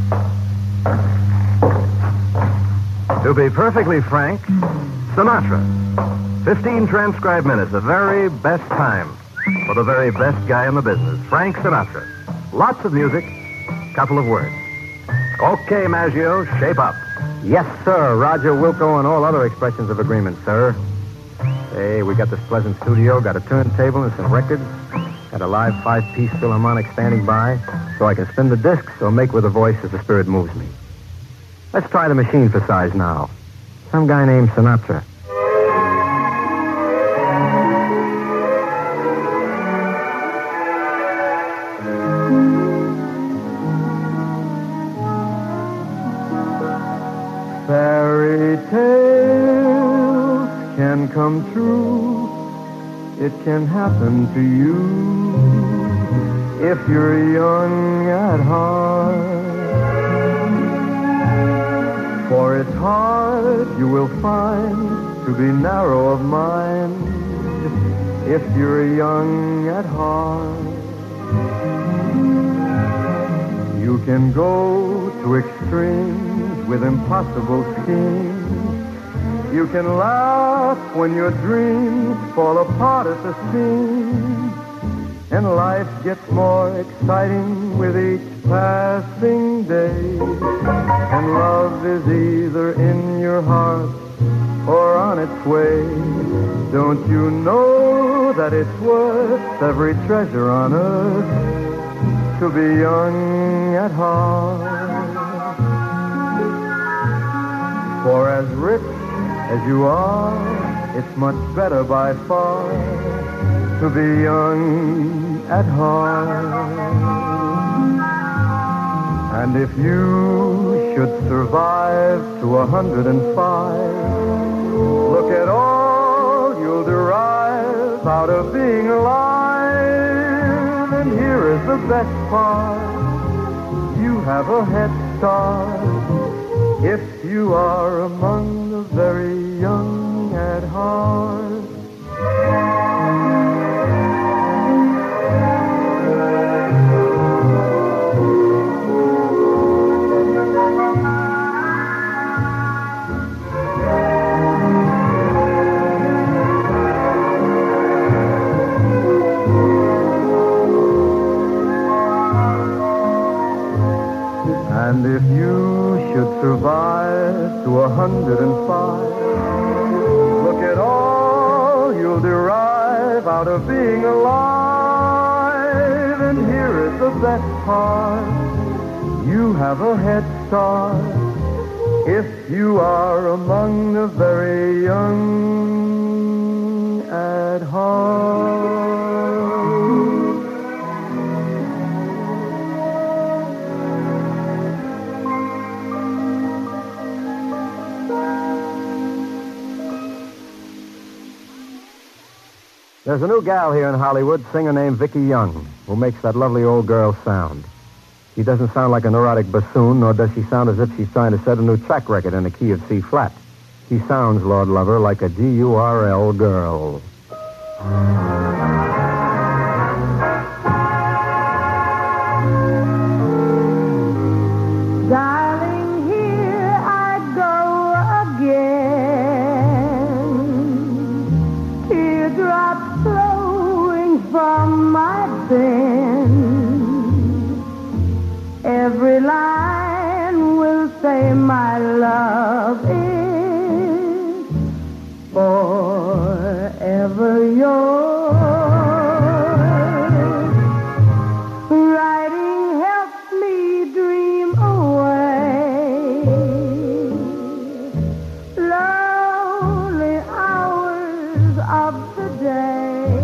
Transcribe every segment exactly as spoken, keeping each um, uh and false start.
To be perfectly frank, Sinatra. Fifteen transcribed minutes, the very best time for the very best guy in the business, Frank Sinatra. Lots of music, couple of words. Okay, Maggio, shape up. Yes, sir. Roger, Wilco, and all other expressions of agreement, sir. Hey, we got this pleasant studio, got a turntable and some records, got a live five-piece Philharmonic standing by, so I can spin the discs or make with a voice as the spirit moves me. Let's try the machine for size now. Some guy named Sinatra. Fairy tales can come true. It can happen to you if you're young at heart. For it's hard, you will find, to be narrow of mind if you're young at heart. You can go to extremes with impossible schemes. You can laugh when your dreams fall apart at the seams. And life gets more exciting with each passing day. And love is either in your heart or on its way. Don't you know that it's worth every treasure on earth to be young at heart? For as rich as you are, it's much better by far to be young at heart. And if you should survive to a hundred and five, look at all you'll derive out of being alive. And here is the best part, you have a head start if you are among the very young at heart. And if you should survive to a hundred and five, look at all you'll derive out of being alive. And here is the best part, you have a head start if you are among the very young at heart. There's a new gal here in Hollywood, singer named Vicki Young, who makes that lovely old girl sound. She doesn't sound like a neurotic bassoon, nor does she sound as if she's trying to set a new track record in the key of C flat. She sounds, Lord love her, like a G U R L girl. Darling, here I go again. Teardrops flowing from my pen. Every line will say my love is forever yours. Writing helps me dream away lonely hours of the day.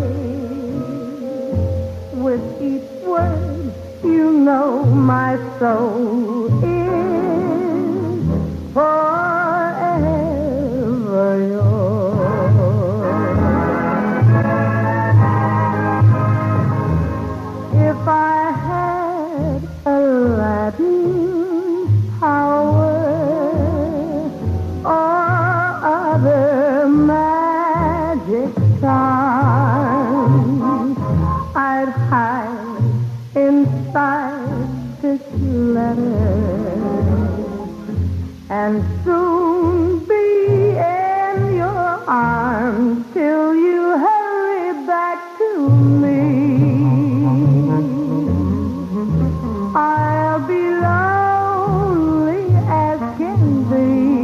With each word, you know my soul is forever yours. If I had Aladdin's power or other magic charms, I'd hide inside this letter and soon be in your arms till you hurry back to me. I'll be lonely as can be.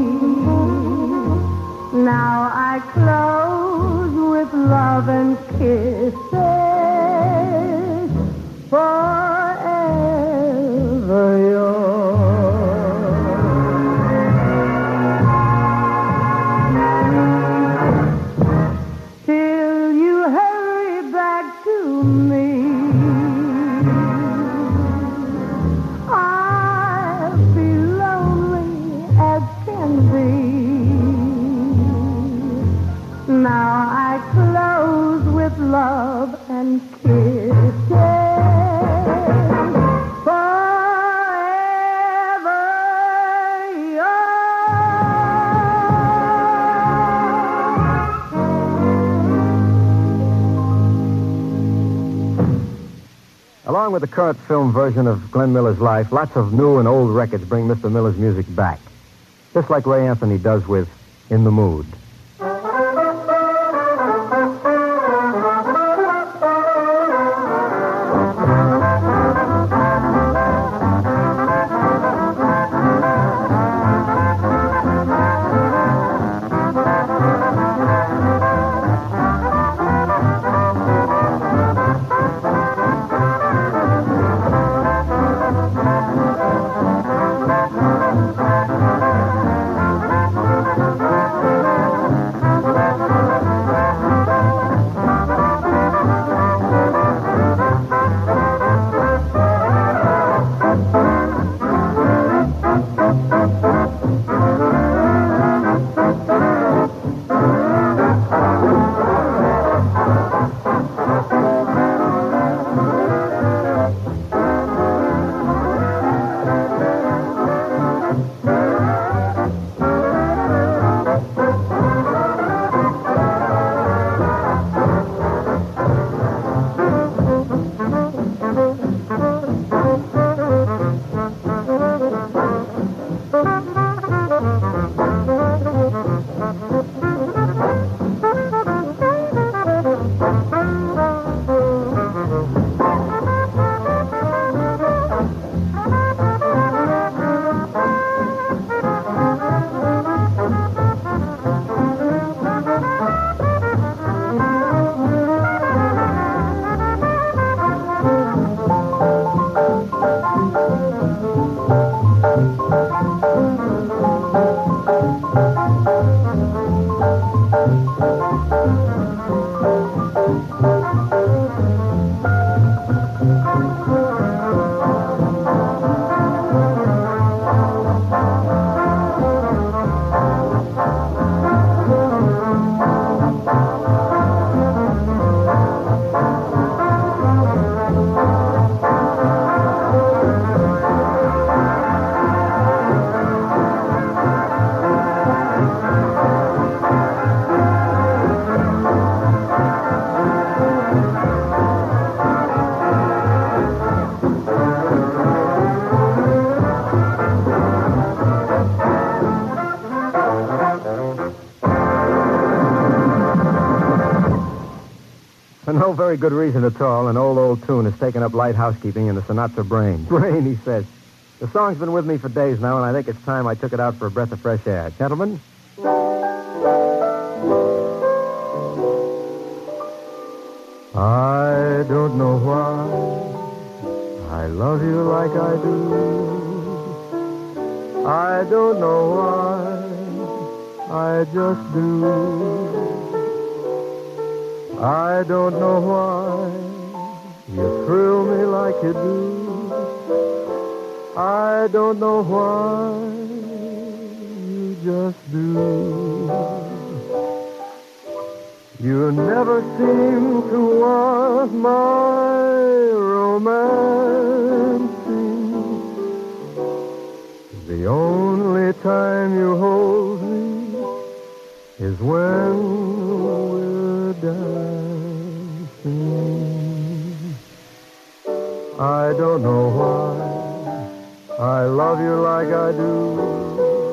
Now I close with love and kisses forever yours. Till you hurry back to me. I'll be lonely as can be. Now I close with love and kisses forever yours. Along with the current film version of Glenn Miller's life, lots of new and old records bring Mister Miller's music back. Just like Ray Anthony does with In the Mood. For no very good reason at all, an old, old tune has taken up light housekeeping in the Sinatra brain. Brain, he says. The song's been with me for days now, and I think it's time I took it out for a breath of fresh air. Gentlemen? I don't know why I love you like I do. I don't know why I just do. I don't know why you thrill me like you do. I don't know why you just do. You never seem to want my romancing. The only time you hold me is when we're dancing. I don't know why I love you like I do.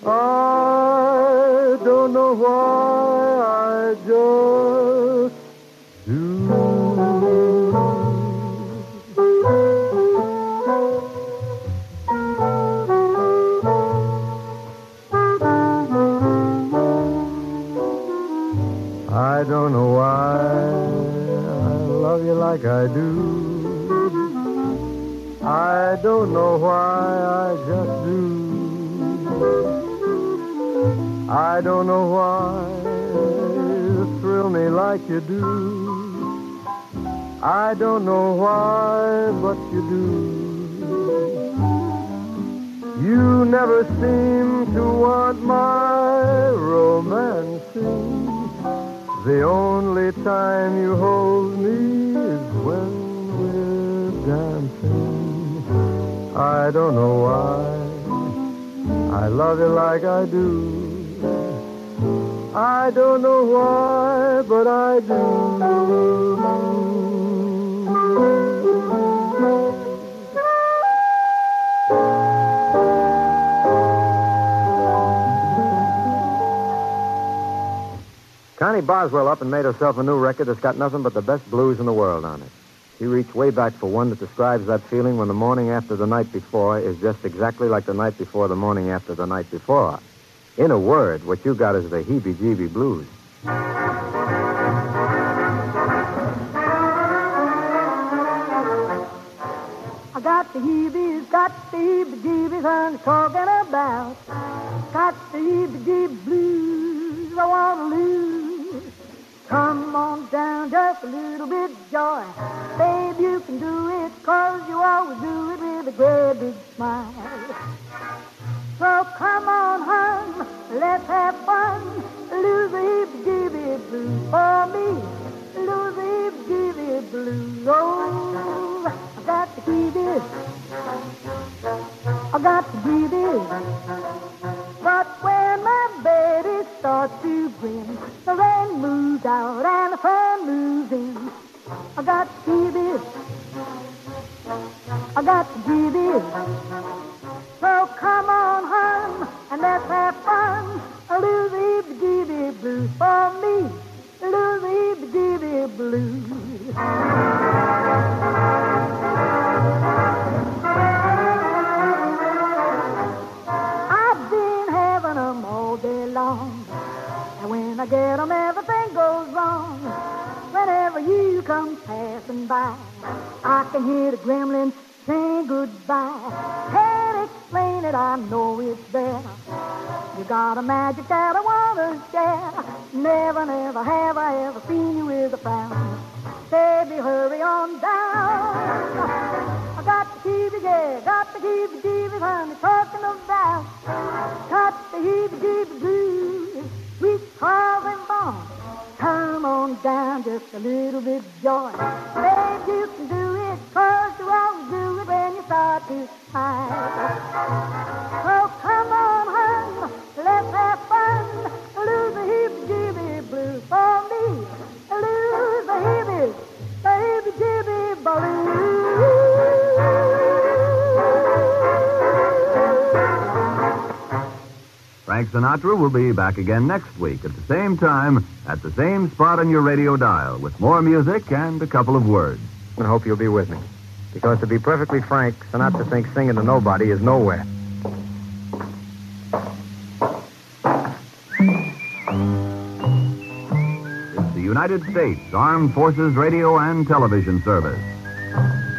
I don't know why I just do. I don't know why I love you like I do. I don't know why I just do. I don't know why you thrill me like you do. I don't know why, but you do. You never seem to want my romancing. The only time you hold me is when we're dancing. I don't know why I love you like I do. I don't know why, but I do. Connie Boswell up and made herself a new record that's got nothing but the best blues in the world on it. She reached way back for one that describes that feeling when the morning after the night before is just exactly like the night before the morning after the night before. In a word, what you got is the heebie-jeebie blues. I got the heebies, got the heebie-jeebies I'm talking about. Got the heebie-jeebie blues I want to lose. Come on down, just a little bit of joy. Babe, you can do it, 'cause you always do it with a great big smile. So come on, hon, let's have fun. Lose the heebie-jeebie blues for me. Lose the heebie-jeebie blues. Oh, I got the heebies. I got the heebies. But when my baby starts to grin, the rain moves out and the sun moves in. I got the heebies. I got the heebies. So come on, hon, and let's have fun. Lose the heebie-jeebie blues for me. Lose the heebie-jeebie blues. I've been having them all day long. And when I get them, everything goes wrong. Whenever you come passing by, I can hear the gremlins saying goodbye. Can't explain it, I know it's there. You got a magic that I want to share. Never, never have I ever seen you with a frown. Baby, hurry on down. I got the heebie, yeah, got the heebie-jeebies I'm talking about. Got the heebie-jeebie blues, sweet cars and bombs. Come on down, just a little bit of joy. Babe, you can do it, 'cause you always do it when you start to smile. So come on, hon, let's have fun. Lose the heebie-jeebie blues for me. Lose the heebies, the heebie-jeebie blues. Frank Sinatra will be back again next week at the same time, at the same spot on your radio dial, with more music and a couple of words. I hope you'll be with me. Because to be perfectly frank, Sinatra thinks singing to nobody is nowhere. It's the United States Armed Forces Radio and Television Service.